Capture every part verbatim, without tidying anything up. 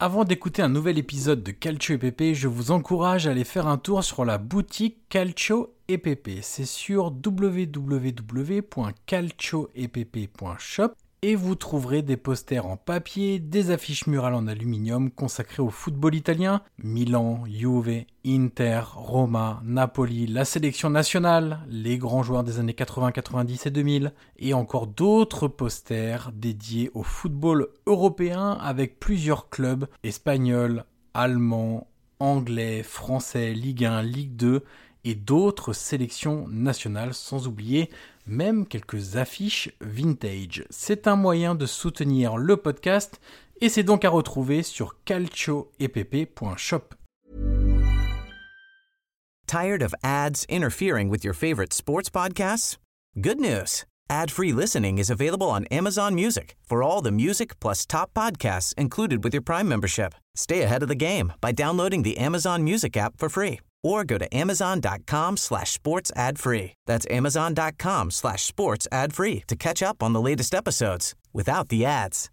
Avant d'écouter un nouvel épisode de Calcio et Pepe, je vous encourage à aller faire un tour sur la boutique Calcio et Pepe. C'est sur w w w point calcio et pepe point shop et vous trouverez des posters en papier, des affiches murales en aluminium consacrées au football italien, Milan, Juve, Inter, Roma, Napoli, la sélection nationale, les grands joueurs des années quatre-vingts, quatre-vingt-dix et deux mille, et encore d'autres posters dédiés au football européen avec plusieurs clubs espagnols, allemands, anglais, français, Ligue un, Ligue deux et d'autres sélections nationales, sans oublier même quelques affiches vintage. C'est un moyen de soutenir le podcast et c'est donc à retrouver sur calcio et pepe point shop. Tired of ads interfering with your favorite sports podcasts? Good news. Ad-free listening is available on Amazon Music for all the music plus top podcasts included with your Prime membership. Stay ahead of the game by downloading the Amazon Music app for free or go to amazon.com slash sports ad free. That's amazon.com slash sports ad free to catch up on the latest episodes without the ads.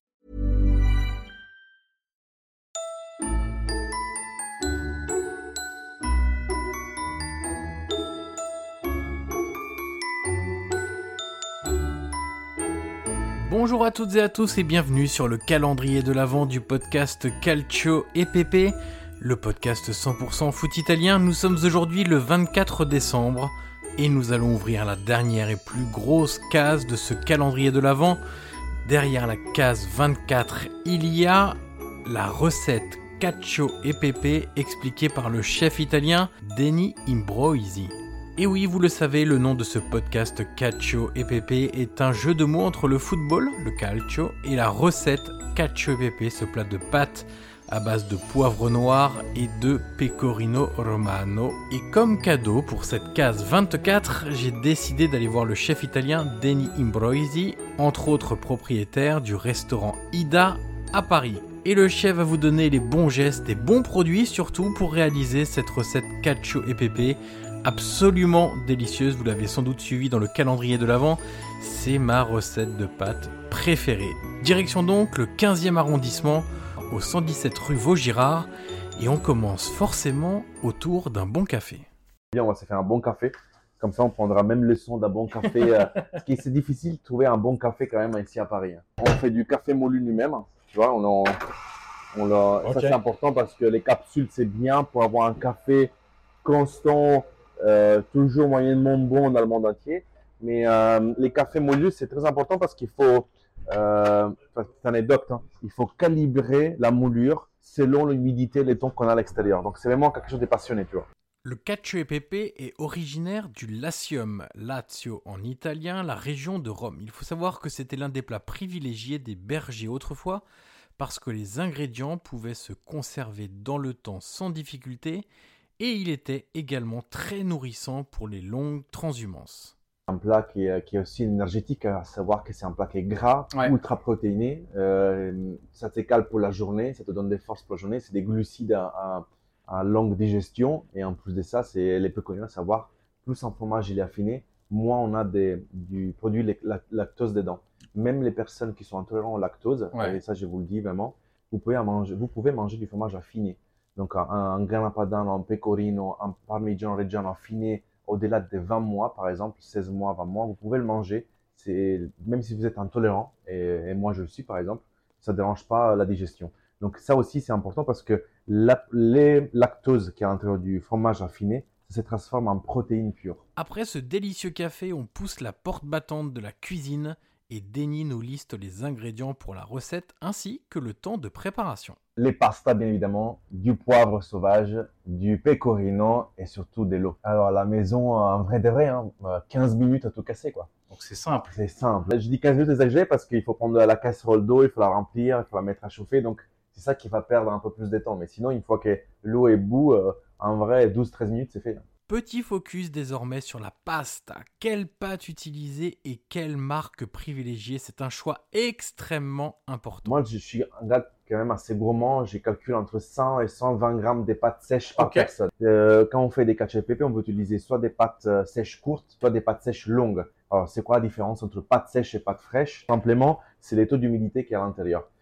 Bonjour à toutes et à tous et bienvenue sur le calendrier de l'Avent du podcast Calcio et Pepe, le podcast cent pour cent foot italien. Nous sommes aujourd'hui le vingt-quatre décembre et nous allons ouvrir la dernière et plus grosse case de ce calendrier de l'Avent. Derrière la case vingt-quatre, il y a la recette Calcio et Pepe expliquée par le chef italien Denis Imbroisi. Et oui, vous le savez, le nom de ce podcast Calcio et Pepe est un jeu de mots entre le football, le calcio, et la recette Calcio et Pepe, ce plat de pâtes à base de poivre noir et de pecorino romano. Et comme cadeau pour cette case vingt-quatre, j'ai décidé d'aller voir le chef italien Denis Imbroisi, entre autres propriétaire du restaurant Ida à Paris. Et le chef va vous donner les bons gestes et bons produits surtout pour réaliser cette recette Calcio et Pepe, absolument délicieuse. Vous l'avez sans doute suivi dans le calendrier de l'Avent, c'est ma recette de pâtes préférée. Direction donc le quinzième arrondissement, au cent dix-sept rue Vaugirard, et on commence forcément autour d'un bon café. On va se faire un bon café, comme ça on prendra même le son d'un bon café. euh, parce que c'est difficile de trouver un bon café quand même ici à Paris. On fait du café moulu lui-même, tu vois, on en, on l'a, okay. Ça c'est important parce que les capsules c'est bien pour avoir un café constant, euh, toujours moyennement bon dans le monde entier. Mais euh, les cafés moelleux c'est très important parce qu'il faut, euh, c'est une anecdote, hein, il faut calibrer la moulure selon l'humidité et les temps qu'on a à l'extérieur. Donc c'est vraiment quelque chose de passionné, tu vois. Le Calcio e Pepe est originaire du Latium, Lazio en italien, la région de Rome. Il faut savoir que c'était l'un des plats privilégiés des bergers autrefois parce que les ingrédients pouvaient se conserver dans le temps sans difficulté et il était également très nourrissant pour les longues transhumances. Un plat qui est, qui est aussi énergétique, à savoir que c'est un plat qui est gras, ouais. Ultra protéiné, euh, ça te cale pour la journée, ça te donne des forces pour la journée, c'est des glucides à, à à longue digestion et en plus de ça, c'est les péconiens, à savoir plus un fromage il est affiné, moins on a des, du produit lactose dedans. Même les personnes qui sont intolérantes au lactose, ouais. Et ça je vous le dis vraiment, vous pouvez manger, vous pouvez manger du fromage affiné. Donc un, un grana padano, un pecorino, un parmigiano reggiano affiné au-delà de vingt mois par exemple, seize mois, vingt mois, vous pouvez le manger. C'est, même si vous êtes intolérant, et, et moi je le suis par exemple, ça ne dérange pas la digestion. Donc ça aussi c'est important parce que la, les lactoses qui est à l'intérieur du fromage affiné, ça se transforme en protéines pures. Après ce délicieux café, on pousse la porte battante de la cuisine et Denis nous liste les ingrédients pour la recette ainsi que le temps de préparation. Les pastas bien évidemment, du poivre sauvage, du pecorino et surtout de l'eau. Alors à la maison, en vrai de vrai, hein, quinze minutes à tout casser quoi. Donc c'est simple. C'est simple. Je dis quinze minutes exagéré parce qu'il faut prendre la casserole d'eau, il faut la remplir, il faut la mettre à chauffer. Donc c'est ça qui va perdre un peu plus de temps. Mais sinon, une fois que l'eau est bout, euh, en vrai, douze à treize minutes, c'est fait. Petit focus désormais sur la pasta. Quelle pâte utiliser et quelle marque privilégier? C'est un choix extrêmement important. Moi, je suis un gars quand même assez gourmand. J'ai calculé entre cent et cent vingt grammes de pâtes sèches par okay. personne. Euh, quand on fait des Calcio e Pepe, on peut utiliser soit des pâtes euh, sèches courtes, soit des pâtes sèches longues. Alors, c'est quoi la différence entre pâtes sèches et pâtes fraîches? Simplement, c'est les taux d'humidité qui est à l'intérieur.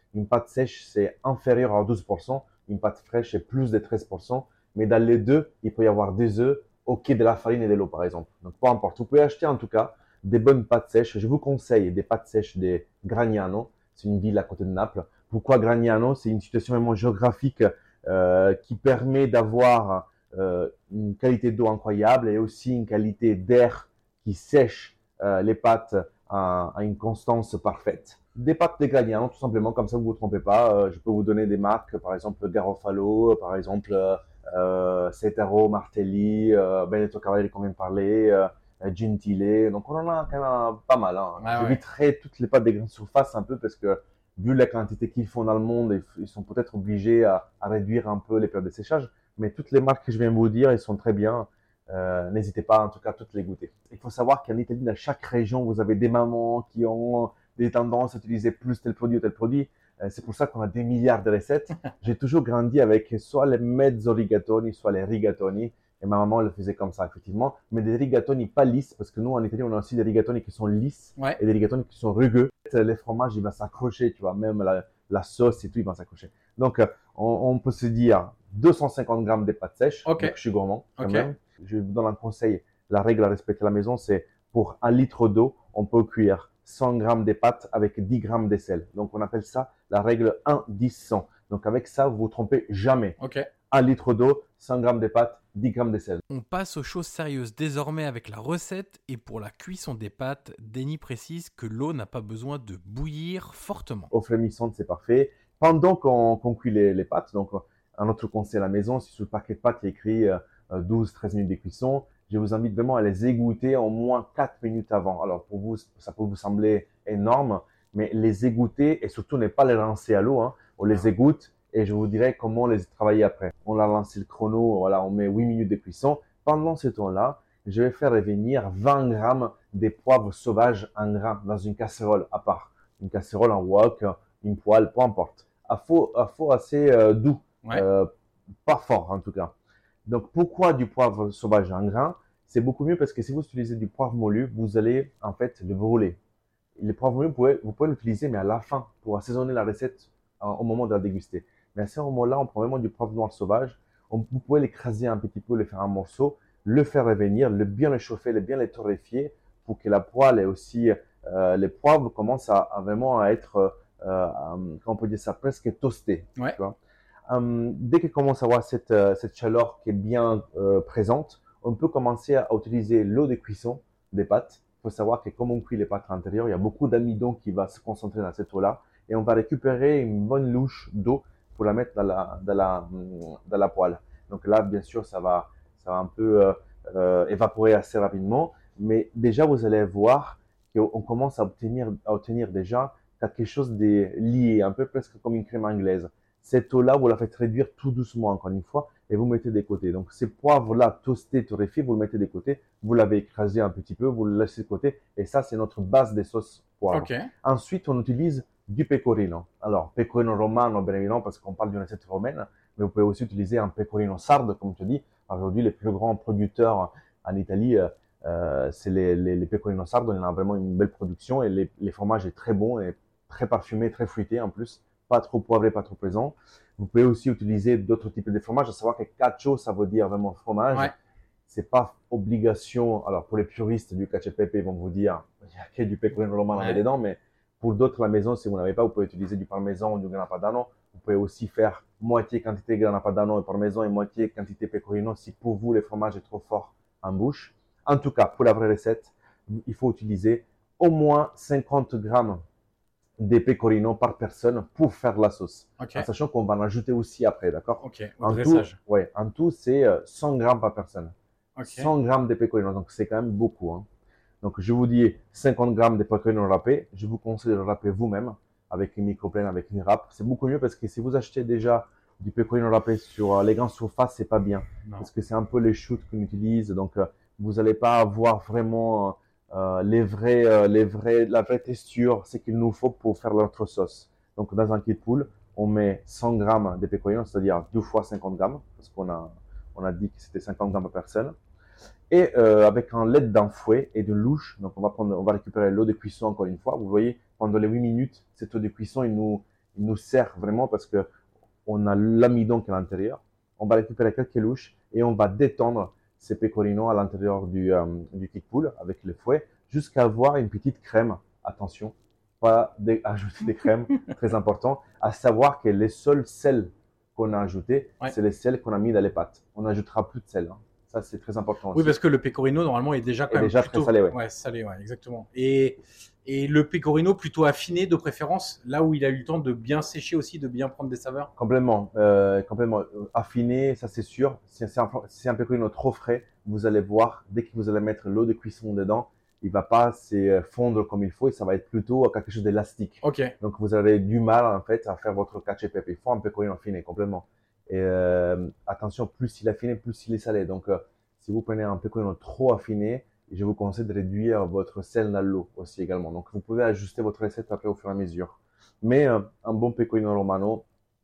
Une pâte sèche, c'est inférieur à douze pour cent. Une pâte fraîche, c'est plus de treize pour cent. Mais dans les deux, il peut y avoir des œufs, ok, de la farine et de l'eau, par exemple. Donc, peu importe. Vous pouvez acheter en tout cas des bonnes pâtes sèches. Je vous conseille des pâtes sèches des Gragnano. C'est une ville à côté de Naples. Pourquoi Gragnano? C'est une situation vraiment géographique euh, qui permet d'avoir euh, une qualité d'eau incroyable et aussi une qualité d'air qui sèche euh, les pâtes à, à une constance parfaite. Des pâtes de Gragnano, tout simplement, comme ça vous ne vous trompez pas. Euh, je peux vous donner des marques, par exemple Garofalo, par exemple euh, Cetero, Martelli, euh, Benedetto Cavalieri, comme on vient de parler, euh, Gentile. Donc on en a quand même pas mal. Hein. Ah, J'éviterai ouais. toutes les pâtes des grandes surfaces un peu parce que vu la quantité qu'ils font dans le monde, ils sont peut-être obligés à, à réduire un peu les périodes de séchage. Mais toutes les marques que je viens de vous dire, elles sont très bien. Euh, n'hésitez pas, en tout cas, à toutes les goûter. Il faut savoir qu'en Italie, dans chaque région, vous avez des mamans qui ont des tendances à utiliser plus tel produit ou tel produit. Euh, c'est pour ça qu'on a des milliards de recettes. J'ai toujours grandi avec soit les mezzo rigatoni, soit les rigatoni. Et ma maman le faisait comme ça, effectivement. Mais des rigatoni pas lisses, parce que nous, en Italie, on a aussi des rigatoni qui sont lisses ouais. et des rigatoni qui sont rugueux. Les fromages, ils vont s'accrocher, tu vois, même la, la sauce et tout, ils vont s'accrocher. Donc, on, on peut se dire deux cent cinquante grammes de pâtes sèches. Okay. Donc, je suis gourmand quand okay. même. Je vous donne un conseil. La règle à respecter à la maison, c'est pour un litre d'eau, on peut cuire cent grammes de pâtes avec dix grammes de sel. Donc, on appelle ça la règle un dix cent. Donc, avec ça, vous vous trompez jamais. Okay. un litre d'eau, cent grammes de pâtes, dix grammes de sel. On passe aux choses sérieuses désormais avec la recette. Et pour la cuisson des pâtes, Denis précise que l'eau n'a pas besoin de bouillir fortement. Eau frémissante, c'est parfait. Pendant qu'on, qu'on cuit les, les pâtes, donc un autre conseil à la maison, si sur le paquet de pâtes il y a écrit euh, douze à treize minutes de cuisson, je vous invite vraiment à les égoutter au moins quatre minutes avant. Alors pour vous, ça peut vous sembler énorme, mais les égoutter et surtout ne pas les rincer à l'eau. Hein. On les égoutte et je vous dirai comment les travailler après. On a lancé le chrono, voilà, on met huit minutes de cuisson. Pendant ce temps-là, je vais faire revenir vingt grammes de poivre sauvage en grains dans une casserole à part. Une casserole en wok, une poêle, peu importe. À faux, à faux assez euh, doux, ouais. euh, pas fort en tout cas. Donc, pourquoi du poivre sauvage en grains? C'est beaucoup mieux parce que si vous utilisez du poivre moulu, vous allez en fait le brûler. Le poivre moulu, vous pouvez, vous pouvez l'utiliser, mais à la fin, pour assaisonner la recette en, au moment de la déguster. Mais à ce moment-là, on prend vraiment du poivre noir sauvage. On, vous pouvez l'écraser un petit peu, le faire en morceaux, le faire revenir, le bien le chauffer, le bien le torréfier pour que la poêle et aussi euh, les poivres commencent à, à vraiment à être, euh, comment on peut dire ça, presque toastés. Ouais. Tu vois. Um, dès qu'on commence à avoir cette, euh, cette chaleur qui est bien euh, présente, on peut commencer à, à utiliser l'eau de cuisson des pâtes. Il faut savoir que comme on cuit les pâtes à l'intérieur, il y a beaucoup d'amidon qui va se concentrer dans cette eau-là et on va récupérer une bonne louche d'eau pour la mettre dans la, dans la, dans la poêle. Donc là, bien sûr, ça va, ça va un peu euh, euh, évaporer assez rapidement, mais déjà, vous allez voir qu'on commence à obtenir, à obtenir déjà quelque chose de lié, un peu presque comme une crème anglaise. Cette eau-là, vous la faites réduire tout doucement, encore une fois, et vous mettez de côté. Donc, ces poivres-là, toastés, torréfiés, vous le mettez de côté. Vous l'avez écrasé un petit peu, vous le laissez de côté. Et ça, c'est notre base des sauces poivre. Okay. Ensuite, on utilise du pecorino. Alors, pecorino romano, bien évidemment, parce qu'on parle d'une recette romaine. Mais vous pouvez aussi utiliser un pecorino sarde, comme je te dis. Aujourd'hui, les plus grands producteurs en Italie, euh, c'est les, les, les pecorino sardes. On a vraiment une belle production et les, les fromages est très bon et très parfumé, très fruité en plus. Pas trop poivré, pas trop présent. Vous pouvez aussi utiliser d'autres types de fromages. À savoir que cacio, ça veut dire vraiment fromage. Ouais. C'est pas obligation. Alors, pour les puristes du cacio e pepe, ils vont vous dire, il n'y a que du pecorino romano ouais. dedans, mais pour d'autres à la maison, si vous n'avez pas, vous pouvez utiliser du parmesan ou du grana padano. Vous pouvez aussi faire moitié quantité grana padano et parmesan et moitié quantité pecorino si pour vous, le fromage est trop fort en bouche. En tout cas, pour la vraie recette, il faut utiliser au moins cinquante grammes de pecorino par personne pour faire la sauce. Okay. En sachant qu'on va en ajouter aussi après, d'accord? Ok, au en dressage. Tout, ouais, en tout, c'est cent grammes par personne. Okay. cent grammes de pecorino, donc c'est quand même beaucoup. Hein. Donc, je vous dis cinquante grammes de pecorino râpé. Je vous conseille de le râper vous-même avec une microplane, avec une râpe. C'est beaucoup mieux parce que si vous achetez déjà du pecorino râpé sur les grandes surfaces, c'est pas bien. Non. Parce que c'est un peu les shoots qu'on utilise. Donc, euh, vous n'allez pas avoir vraiment euh, les vrais, euh, les vrais, la vraie texture, ce qu'il nous faut pour faire notre sauce. Donc, dans un kit poule, on met cent grammes de pecorino, c'est-à-dire deux fois cinquante grammes, parce qu'on a, on a dit que c'était cinquante grammes par personne. Et euh, avec un lait d'un fouet et de louche, donc on va prendre, on va récupérer l'eau de cuisson encore une fois. Vous voyez, pendant les huit minutes, cette eau de cuisson, il nous, il nous sert vraiment parce que on a l'amidon qui est à l'intérieur. On va récupérer quelques louches et on va détendre ces pecorino à l'intérieur du, euh, du kickpool avec le fouet jusqu'à avoir une petite crème. Attention, pas ajouter des crèmes, très important. À savoir que les seuls sels qu'on a ajoutés, ouais. c'est les sels qu'on a mis dans les pâtes. On n'ajoutera plus de sel. Hein. Ça, c'est très important aussi. Oui, parce que le pecorino, normalement, est déjà quand est même déjà plutôt... très salé. Ouais, ouais salé, ouais, exactement. Et, et le pecorino plutôt affiné de préférence, là où il a eu le temps de bien sécher aussi, de bien prendre des saveurs. Complètement, euh, complètement affiné, ça c'est sûr. Si c'est un, si un pecorino trop frais, vous allez voir, dès que vous allez mettre l'eau de cuisson dedans, il va pas se fondre comme il faut et ça va être plutôt quelque chose d'élastique. Okay. Donc vous avez du mal en fait à faire votre cacio e pepe. Il faut un pecorino affiné complètement. Et euh, attention, plus il est affiné, plus il est salé. Donc euh, si vous prenez un pecorino trop affiné, je vous conseille de réduire votre sel dans l'eau aussi également. Donc vous pouvez ajuster votre recette après au fur et à mesure. Mais euh, un bon pecorino romano,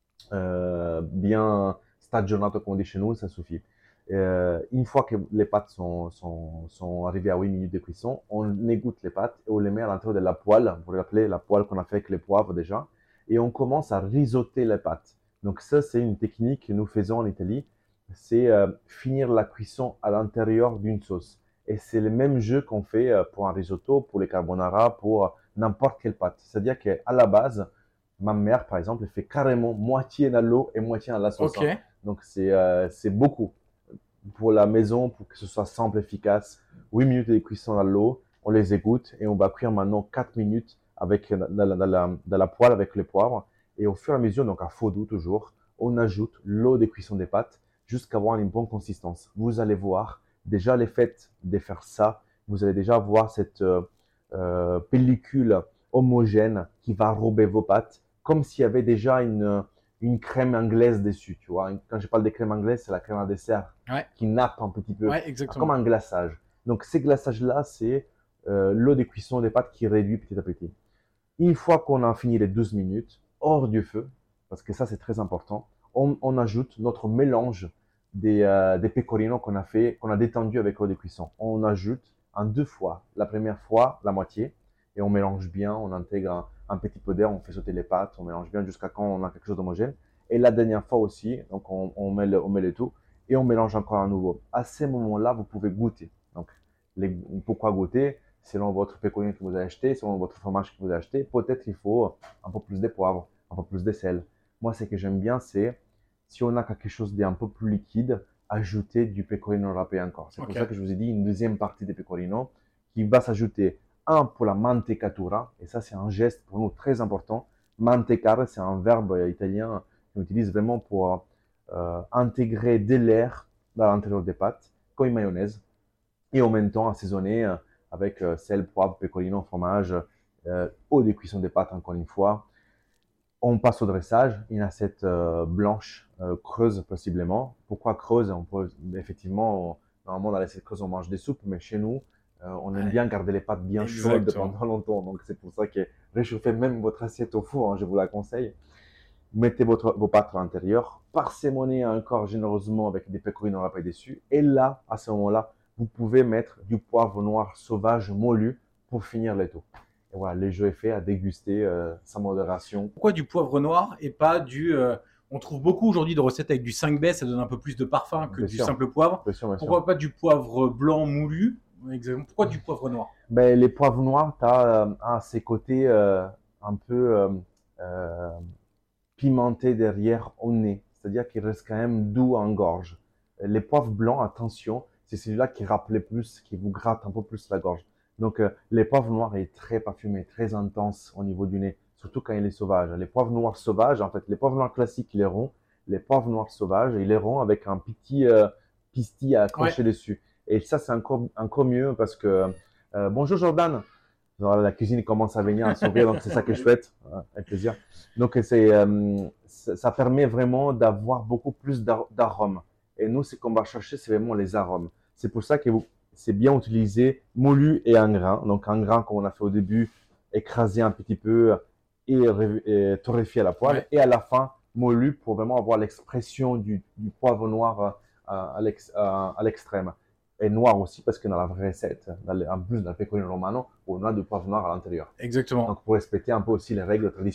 euh, bien stagionato comme on dit chez nous, ça suffit. Euh, une fois que les pâtes sont, sont, sont arrivées à huit minutes de cuisson, on égoutte les pâtes et on les met à l'intérieur de la poêle, vous vous rappelez la poêle qu'on a fait avec les poivres déjà, et on commence à risoter les pâtes. Donc ça, c'est une technique que nous faisons en Italie, c'est euh, finir la cuisson à l'intérieur d'une sauce. Et c'est le même jeu qu'on fait pour un risotto, pour les carbonara, pour n'importe quelle pâte. C'est-à-dire qu'à la base, ma mère, par exemple, elle fait carrément moitié dans l'eau et moitié dans la sauce. Okay. Hein. Donc c'est euh, c'est beaucoup. Pour la maison, pour que ce soit simple, efficace, huit minutes de cuisson dans l'eau, on les égoutte et on va cuire maintenant quatre minutes avec, dans, la, dans, la, dans la poêle avec les poivres. Et au fur et à mesure, donc à faux doux toujours, on ajoute l'eau de cuisson des pâtes jusqu'à avoir une bonne consistance. Vous allez voir, déjà l'effet de faire ça, vous allez déjà voir cette euh, euh, pellicule homogène qui va enrober vos pâtes, comme s'il y avait déjà une... une crème anglaise dessus, tu vois. Quand je parle de crème anglaise, c'est la crème à dessert ouais. qui nappe un petit peu, ouais, exactement. comme un glaçage. Donc, ces glaçages-là, c'est euh, l'eau de cuisson des pâtes qui réduit petit à petit. Une fois qu'on a fini les douze minutes, hors du feu, parce que ça, c'est très important, on, on ajoute notre mélange des, euh, des pecorino qu'on a fait, qu'on a détendu avec l'eau de cuisson. On ajoute en deux fois. La première fois, la moitié, et on mélange bien, on intègre un, un petit peu d'air, on fait sauter les pâtes, on mélange bien jusqu'à quand on a quelque chose d'homogène. Et la dernière fois aussi, donc on, on, met le, on met le tout et on mélange encore à nouveau. À ces moments-là, vous pouvez goûter. Donc, les, pourquoi goûter? Selon votre pecorino que vous avez acheté, selon votre fromage que vous avez acheté, peut-être qu'il faut un peu plus de poivre, un peu plus de sel. Moi, ce que j'aime bien, c'est si on a quelque chose d'un peu plus liquide, ajouter du pecorino râpé encore. C'est okay. pour ça que je vous ai dit une deuxième partie de pecorino qui va s'ajouter. Un pour la mantecatura, et ça c'est un geste pour nous très important. Mantecare, c'est un verbe italien qu'on utilise vraiment pour euh, intégrer de l'air dans l'intérieur des pâtes, comme une mayonnaise, et en même temps assaisonner euh, avec euh, sel, poivre, pecorino, fromage, euh, eau de cuisson des pâtes encore une fois. On passe au dressage, une assiette euh, blanche, euh, creuse possiblement. Pourquoi creuse? On peut, effectivement, on, normalement dans l'assiette creuse on mange des soupes, mais chez nous, Euh, on aime ouais. bien garder les pâtes bien Exactement. chaudes pendant longtemps. Donc, c'est pour ça que réchauffez même votre assiette au four, hein, je vous la conseille. Mettez votre, vos pâtes à l'intérieur, parsemonnez encore généreusement avec des pecorino râpés dessus. Et là, à ce moment-là, vous pouvez mettre du poivre noir sauvage moulu pour finir le tout. Et voilà, le jeu est fait à déguster euh, sans modération. Pourquoi du poivre noir et pas du... Euh... On trouve beaucoup aujourd'hui de recettes avec du cinq B, ça donne un peu plus de parfum que bien du sûr. simple poivre. Bien sûr, bien Pourquoi sûr. pas du poivre blanc moulu? Exactement. Pourquoi du poivre noir? Ben, les poivres noirs, tu as euh, ces côtés euh, un peu euh, euh, pimentés derrière au nez. C'est-à-dire qu'ils restent quand même doux en gorge. Les poivres blancs, attention, c'est celui-là qui rappelle plus, qui vous gratte un peu plus la gorge. Donc, euh, les poivres noirs est très parfumé, très intense au niveau du nez, surtout quand il est sauvage. Les poivres noirs sauvages, en fait, les poivres noirs classiques, ils les ronds. Les poivres noirs sauvages, ils les ronds avec un petit euh, pistil à accrocher ouais. dessus. Et ça, c'est encore, encore mieux parce que... Euh, bonjour Jordan. Alors, la cuisine commence à venir, à s'ouvrir, donc c'est ça que je souhaite. Ouais, avec plaisir. Donc, c'est, euh, ça permet vraiment d'avoir beaucoup plus d'arômes. Et nous, ce qu'on va chercher, c'est vraiment les arômes. C'est pour ça que vous, c'est bien utiliser moulu et en grain. Donc, en grain, comme on a fait au début, écraser un petit peu et, et torréfier à la poêle. Ouais. Et à la fin, moulu pour vraiment avoir l'expression du, du poivre noir à, à l'extrême. Et noir aussi, parce que dans la vraie recette, dans le, en plus dans le pecorino romano, on a du poivre noir à l'intérieur. Exactement. Donc, pour respecter un peu aussi les règles traditionnelles.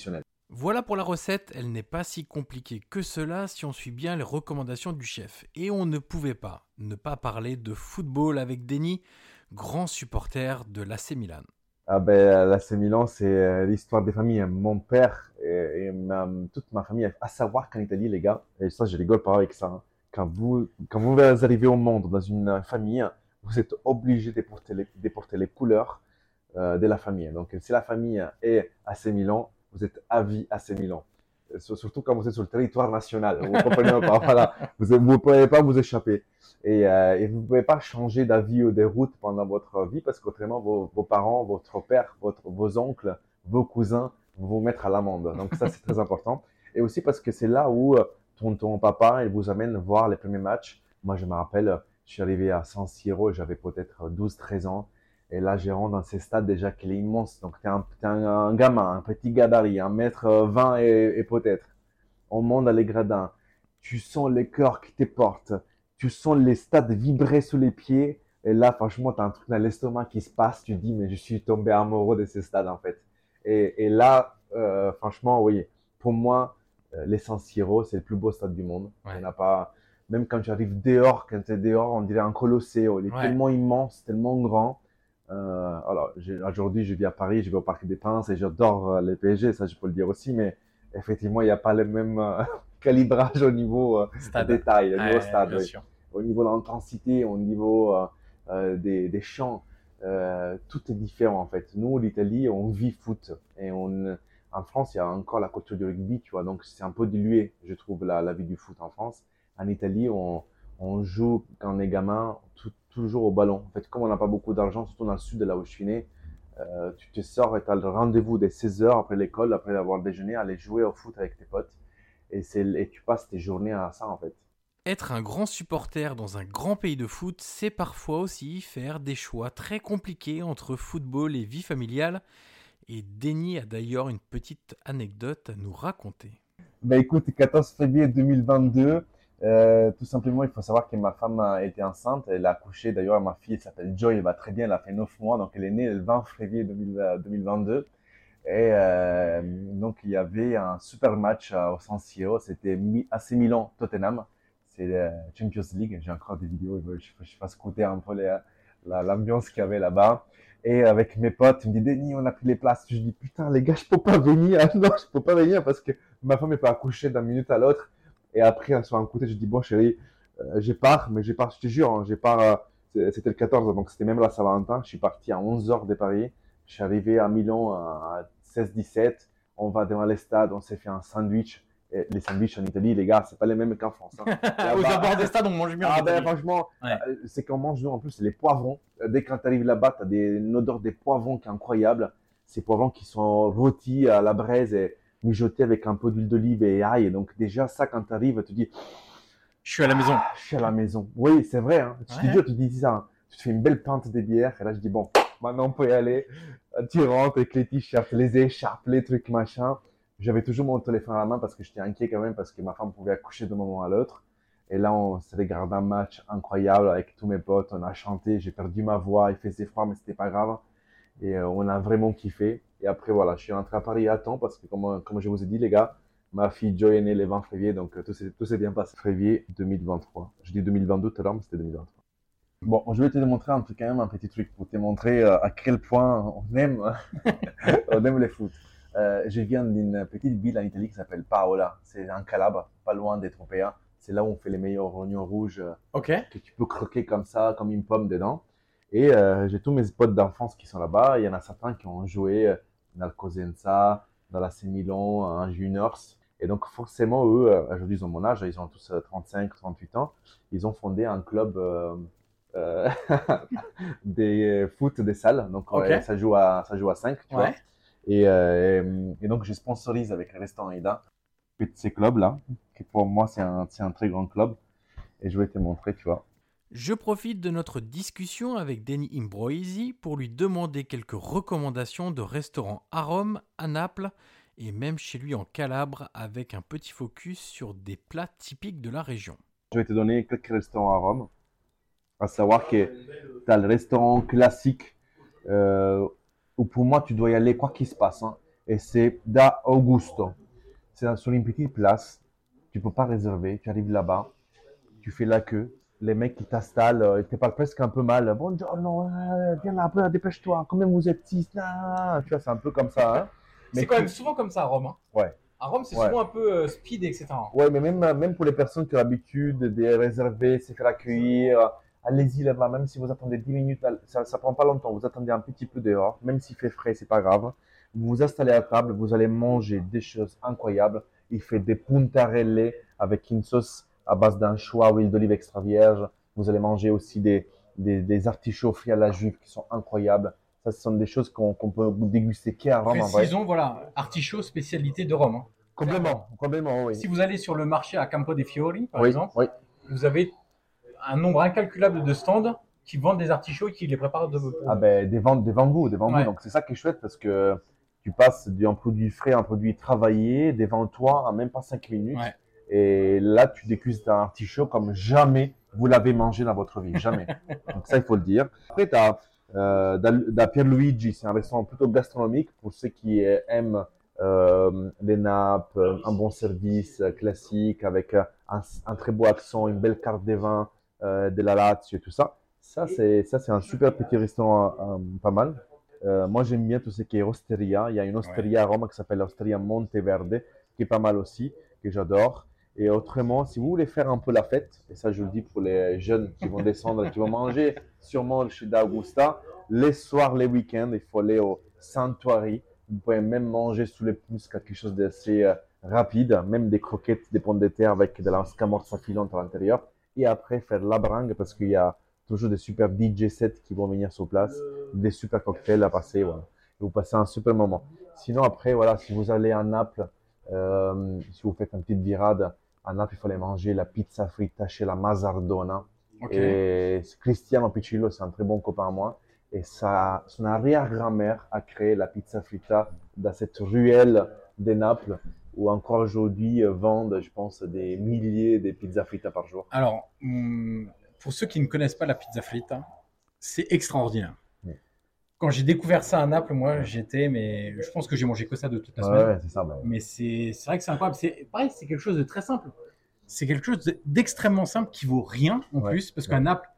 Voilà pour la recette, elle n'est pas si compliquée que cela si on suit bien les recommandations du chef. Et on ne pouvait pas ne pas parler de football avec Denis, grand supporter de l'A C Milan. Ah ben, l'A C Milan, c'est l'histoire des familles. Mon père et, et ma, toute ma famille, à savoir qu'en Italie, les gars, et ça je rigole pas avec ça, hein, quand, vous, quand vous arrivez au monde dans une famille, vous êtes obligé de porter les, de porter les couleurs euh, de la famille. Donc si la famille est A C Milan, vous êtes à vie A C Milan. Surtout quand vous êtes sur le territoire national. Vous comprenez pas, voilà. Vous ne pouvez pas vous échapper. Et, euh, et vous ne pouvez pas changer d'avis ou de route pendant votre vie parce qu'autrement, vos, vos parents, votre père, votre, vos oncles, vos cousins vont vous mettre à l'amende. Donc ça, c'est très important. Et aussi parce que c'est là où ton, ton papa, il vous amène voir les premiers matchs. Moi, je me rappelle, je suis arrivé à San Siro, j'avais peut-être douze treize ans. Et là, je rentre dans ces stades déjà qu'il est immense. Donc, tu es, un, un, un gamin, un petit gabarit, un mètre vingt et, et peut-être. On monte dans les gradins. Tu sens les cœurs qui te portent. Tu sens les stades vibrer sous les pieds. Et là, franchement, tu as un truc dans l'estomac qui se passe. Tu te dis, mais je suis tombé amoureux de ces stades, en fait. Et, et là, euh, franchement, oui, pour moi, euh, les San Siro, c'est le plus beau stade du monde. Ouais. Il n'y en a pas... Même quand tu arrives dehors, quand tu es dehors, on dirait un Colosseo. Il est ouais. tellement immense, tellement grand. Euh, alors, aujourd'hui, je vis à Paris, je vais au Parc des Princes et j'adore euh, les P S G, ça je peux le dire aussi, mais effectivement, il n'y a pas le même euh, calibrage au niveau euh, détail, au niveau ouais, stade, oui. Au niveau de l'intensité, au niveau euh, euh, des, des champs, euh, tout est différent en fait. Nous, l'Italie, on vit foot et on, en France, il y a encore la culture du rugby, tu vois, donc c'est un peu dilué, je trouve, la, la vie du foot en France. En Italie, on, on joue quand on est gamin, tout, toujours au ballon. En fait, comme on n'a pas beaucoup d'argent, surtout dans le sud de là où je suis né, euh, tu te sors et tu as le rendez-vous dès seize heures après l'école, après avoir déjeuné, aller jouer au foot avec tes potes. Et, c'est, et tu passes tes journées à ça, en fait. Être un grand supporter dans un grand pays de foot, c'est parfois aussi faire des choix très compliqués entre football et vie familiale. Et Denis a d'ailleurs une petite anecdote à nous raconter. Ben écoute, quatorze février deux mille vingt-deux, Euh, tout simplement, il faut savoir que ma femme a été enceinte. Elle a accouché. D'ailleurs, ma fille elle s'appelle Joy. Elle va très bien. Elle a fait neuf mois. Donc, elle est née le vingt février deux mille vingt-deux. Et euh, donc, il y avait un super match au San Siro. C'était A C Milan Tottenham. C'est la Champions League. J'ai encore des vidéos. Je, je fasse écouter un peu les, la, l'ambiance qu'il y avait là-bas. Et avec mes potes, ils me disent, Denis, on a pris les places. Je dis, putain, les gars, je peux pas venir. Non, je peux pas venir parce que ma femme, elle peut accoucher d'une minute à l'autre. Et après, sur un côté, je dis, bon, chérie, euh, je pars, mais je pars, je te jure, hein, je pars, euh, c'était le quatorze, donc c'était même la Saint-Valentin. Je suis parti à onze heures de Paris. Je suis arrivé à Milan à seize dix-sept. On va devant les stades, on s'est fait un sandwich. Et les sandwichs en Italie, les gars, c'est pas les mêmes qu'en France. Hein. Aux abords des stades, on mange mieux en ah, Italie. Ben, franchement, ouais. euh, c'est qu'on mange, nous, en plus, les poivrons. Dès que tu arrives là-bas, tu as des, une odeur des poivrons qui est incroyable. Ces poivrons qui sont rôtis à la braise et mijotés avec un peu d'huile d'olive et ail. Et donc, déjà, ça, quand tu arrives, tu dis, je suis à la maison. Ah, je suis à la maison. Oui, c'est vrai. Hein. Tu ouais. te dis, tu dis ça. Hein. Tu te fais une belle pinte de bière. Et là, je dis, bon, maintenant, on peut y aller. Tu rentres avec les t-shirts, les écharpes, les trucs, machin. J'avais toujours mon téléphone à la main parce que j'étais inquiet quand même parce que ma femme pouvait accoucher d'un moment à l'autre. Et là, on s'est regardé un match incroyable avec tous mes potes. On a chanté. J'ai perdu ma voix. Il faisait froid, mais c'était pas grave. Et euh, on a vraiment kiffé. Et après, voilà, je suis rentré à Paris à temps parce que, comme, comme je vous ai dit, les gars, ma fille Joy est née le vingt février, donc euh, tout, s'est, tout s'est bien passé. février deux mille vingt-trois. Je dis deux mille vingt-deux tout à l'heure, mais c'était deux mille vingt-trois. Bon, je vais te montrer un truc, quand même, un petit truc pour te montrer euh, à quel point on aime, on aime les foot. Euh, je viens d'une petite ville en Italie qui s'appelle Paola. C'est en Calabre, pas loin des Tropea. C'est là où on fait les meilleurs oignons rouges euh, okay. que tu peux croquer comme ça, comme une pomme dedans. Et euh, j'ai tous mes potes d'enfance qui sont là-bas. Il y en a certains qui ont joué euh, dans le Cosenza, dans l'A C Milan, en juniors. Et donc forcément, eux, euh, aujourd'hui ils ont mon âge, ils ont tous euh, trente-cinq, trente-huit ans. Ils ont fondé un club euh, euh, des foot des salles. Donc okay. ouais, ça joue à ça joue à cinq, tu ouais. vois. Et, euh, et, et donc je sponsorise avec le restaurant Ida ces clubs-là, qui pour moi c'est un, c'est un très grand club. Et je vais te montrer, tu vois. Je profite de notre discussion avec Denis Imbroisi pour lui demander quelques recommandations de restaurants à Rome, à Naples et même chez lui en Calabre avec un petit focus sur des plats typiques de la région. Je vais te donner quelques restaurants à Rome, à savoir que tu as le restaurant classique euh, où pour moi tu dois y aller quoi qu'il se passe, hein, et c'est Da Augusto. c'est sur une petite place, tu peux pas réserver, tu arrives là-bas, tu fais la queue, les mecs qui t'installent, euh, ils te parlent presque un peu mal. Bonjour, euh, viens là, dépêche-toi, combien vous êtes six? Tu vois, c'est un peu comme ça. Hein. C'est quand tu... même souvent comme ça à Rome. Hein. Ouais. À Rome, c'est ouais. souvent un peu euh, speed, et cetera. Ouais, mais même, même pour les personnes qui ont l'habitude de réserver, se faire accueillir, allez-y là-bas, même si vous attendez dix minutes, ça ne prend pas longtemps, vous attendez un petit peu dehors, même s'il fait frais, c'est pas grave. Vous vous installez à table, vous allez manger des choses incroyables. Il fait des puntarelle avec une sauce à base d'anchois, huile d'olive extra vierge. Vous allez manger aussi des, des, des artichauts frits à la juive qui sont incroyables. Ça, ce sont des choses qu'on qu'on peut déguster qu'à Rome. Précisons, voilà, artichaut, spécialité de Rome. Hein. Complètement, complètement, oui. Si vous allez sur le marché à Campo dei Fiori, par oui, exemple, oui. vous avez un nombre incalculable de stands qui vendent des artichauts et qui les préparent de vous. Ah ben, des ventes, des ventes vous, des ventes ouais. Donc, c'est ça qui est chouette parce que tu passes d'un produit frais à un produit travaillé devant toi en même pas cinq minutes. Ouais. Et là, tu dégustes un artichaut comme jamais vous l'avez mangé dans votre vie. Jamais. Donc, ça, il faut le dire. Après, tu as euh, da Pierluigi, c'est un restaurant plutôt gastronomique pour ceux qui aiment euh, les nappes, un bon service classique avec un, un très beau accent, une belle carte des vins, euh, de la Lazio et tout ça. Ça, c'est ça, c'est un super petit restaurant euh, pas mal. Euh, moi, j'aime bien tout ce qui est osteria. Il y a une osteria à Rome qui s'appelle l'Osteria Monteverde, qui est pas mal aussi, que j'adore. Et autrement, si vous voulez faire un peu la fête, et ça je le dis pour les jeunes qui vont descendre, qui vont manger sûrement chez d'Augusta, les soirs, les week-ends, il faut aller au Santuari. Vous pouvez même manger sous les pouces quelque chose d'assez euh, rapide, même des croquettes, des pommes de terre avec de la scamorza filante à l'intérieur. Et après, faire la bringue parce qu'il y a toujours des super D J sets qui vont venir sur place, des super cocktails à passer. Voilà. Et vous passez un super moment. Sinon, après, voilà, si vous allez à Naples, euh, si vous faites une petite virade, à Naples, il faut aller manger la pizza fritta chez la Mazzardona. Okay. Et Cristiano Piccillo, c'est un très bon copain à moi. Et ça, son arrière-grand-mère a créé la pizza fritta dans cette ruelle de Naples où encore aujourd'hui vendent, je pense, des milliers de pizzas fritta par jour. Alors, pour ceux qui ne connaissent pas la pizza fritta, c'est extraordinaire. Oui. Quand j'ai découvert ça à Naples, moi, j'étais, mais je pense que j'ai mangé que ça de toute la semaine. Ouais, c'est ça. Bah... Mais c'est vrai que c'est incroyable. C'est pareil, c'est quelque chose de très simple. C'est quelque chose d'extrêmement simple qui vaut rien en ouais. plus, parce qu'à ouais. Naples,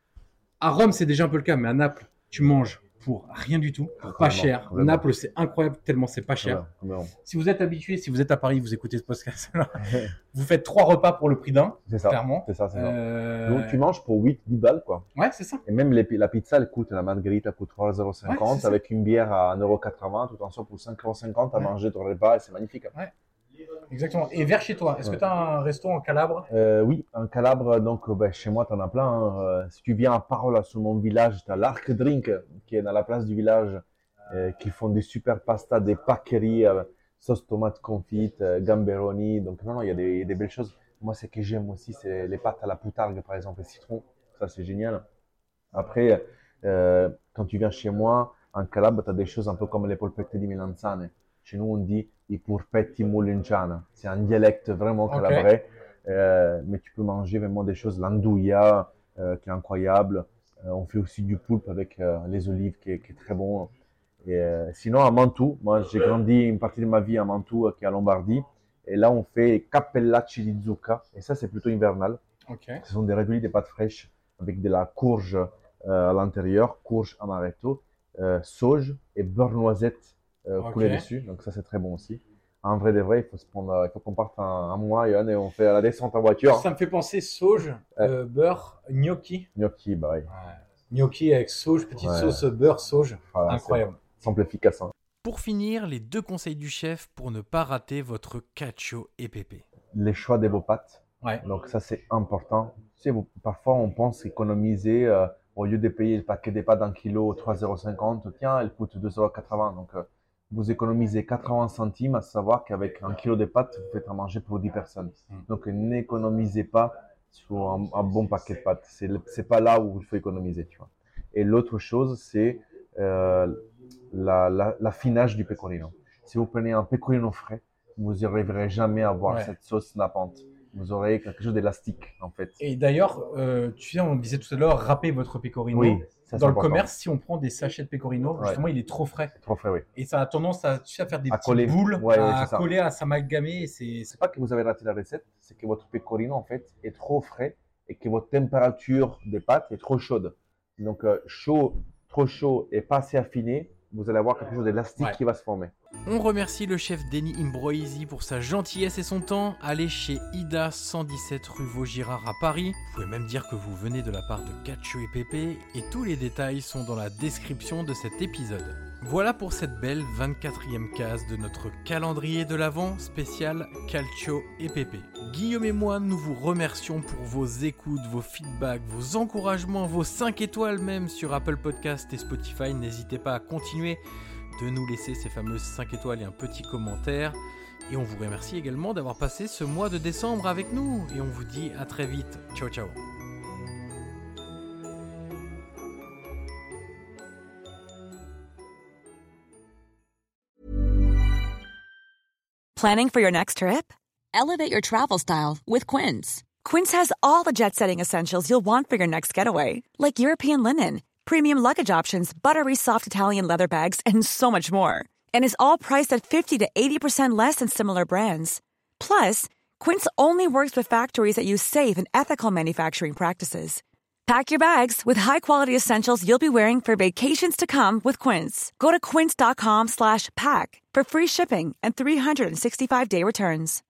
à Rome, c'est déjà un peu le cas, mais à Naples, tu manges pour rien du tout, pour pas cher. Vraiment. Naples, c'est incroyable tellement c'est pas cher. Vraiment. Si vous êtes habitué, si vous êtes à Paris, vous écoutez ce podcast-là, vous faites trois repas pour le prix d'un, clairement. C'est ça, c'est ça. Euh... Donc, tu manges pour huit dix balles, quoi. Ouais, c'est ça. Et même les, la pizza, elle coûte, la margherita coûte trois euros cinquante, ouais, avec une bière à un euro quatre-vingts, tout en sort pour cinq euros cinquante à ouais. manger ton repas, et c'est magnifique. Ouais. Exactement. Et vers chez toi, est-ce ouais. que tu as un resto en Calabre? euh, Oui, en Calabre, donc ben, chez moi, tu en as plein. Hein. Euh, si tu viens à Parola, sur mon village, tu as l'Arc Drink, qui est dans la place du village, euh, qui font des super pastas, des paccheries, euh, sauce tomate confite, euh, gamberoni. Donc, non, non, il y a des, des belles choses. Moi, ce que j'aime aussi, c'est les pâtes à la poutargue, par exemple, et citron. Ça, c'est génial. Après, euh, quand tu viens chez moi, en Calabre, tu as des choses un peu comme les polpette di melanzane. Chez nous, on dit i polpetti mulinciana. C'est un dialecte vraiment calabrais. Okay. Euh, mais tu peux manger vraiment des choses, l'andouilla, euh, qui est incroyable. Euh, on fait aussi du poulpe avec euh, les olives, qui est, qui est très bon. Et, euh, sinon, à Mantoue, moi, j'ai grandi une partie de ma vie à Mantoue, euh, qui est à Lombardie. Et là, on fait cappellacci di zucca. Et ça, c'est plutôt hivernal. Okay. Ce sont des raviolis, des pâtes fraîches avec de la courge euh, à l'intérieur, courge amaretto, euh, sauge et beurre noisette. Euh, okay. Couler dessus, donc ça c'est très bon aussi. En vrai de vrai, il faut se prendre, il faut qu'on parte un, un mois et, et on fait la descente en voiture. Ça me fait penser sauge, euh, beurre, gnocchi. Gnocchi, bah oui. Ouais. Gnocchi avec sauge, petite ouais. sauce beurre, sauge, voilà, incroyable. Simple, efficace. Hein. Pour finir, les deux conseils du chef pour ne pas rater votre cacio e pepe. Les choix de vos pâtes. Ouais. Donc ça c'est important. Tu sais, vous, parfois on pense économiser. Euh, au lieu de payer le paquet de pâtes d'un kilo trois euros cinquante, tiens, elle coûte deux euros quatre-vingts. Donc euh, vous économisez quatre-vingts centimes, à savoir qu'avec un kilo de pâtes, vous faites à manger pour dix personnes. Mm. Donc, n'économisez pas sur un, un bon paquet de pâtes. C'est, c'est pas là où il faut économiser, tu vois. Et l'autre chose, c'est euh, la, la, l'affinage du pecorino. Si vous prenez un pecorino frais, vous n'arriverez jamais à avoir ouais. cette sauce nappante. vous aurez quelque chose d'élastique en fait. Et d'ailleurs, euh, tu sais, on disait tout à l'heure, râpez votre pecorino. Oui, ça, dans le important. commerce, si on prend des sachets de pecorino, ouais. justement, il est trop frais. Trop frais, oui. Et ça a tendance à, tu sais, à faire des à petites coller. boules, ouais, à ouais, coller, à s'amalgamer. C'est... c'est pas que vous avez raté la recette, c'est que votre pecorino en fait est trop frais et que votre température des pâtes est trop chaude. Donc euh, chaud, trop chaud et pas assez affiné, vous allez avoir quelque chose d'élastique ouais. qui va se former. On remercie le chef Denis Imbroisi pour sa gentillesse et son temps. Allez chez Ida, cent dix-sept rue Vaugirard à Paris. Vous pouvez même dire que vous venez de la part de Calcio et Pépé et tous les détails sont dans la description de cet épisode. Voilà pour cette belle vingt-quatrième case de notre calendrier de l'Avent spécial Calcio et Pépé. Guillaume et moi, nous vous remercions pour vos écoutes, vos feedbacks, vos encouragements, vos cinq étoiles même sur Apple Podcast et Spotify. N'hésitez pas à continuer de nous laisser ces fameuses cinq étoiles et un petit commentaire. Et on vous remercie également d'avoir passé ce mois de décembre avec nous. Et on vous dit à très vite. Ciao, ciao. Planning for your next trip? Elevate your travel style with Quince. Quince has all the jet-setting essentials you'll want for your next getaway, like European linen, premium luggage options, buttery soft Italian leather bags, and so much more. And is all priced at fifty to eighty percent less than similar brands. Plus, Quince only works with factories that use safe and ethical manufacturing practices. Pack your bags with high-quality essentials you'll be wearing for vacations to come with Quince. Go to quince.com slash pack for free shipping and three sixty-five day returns.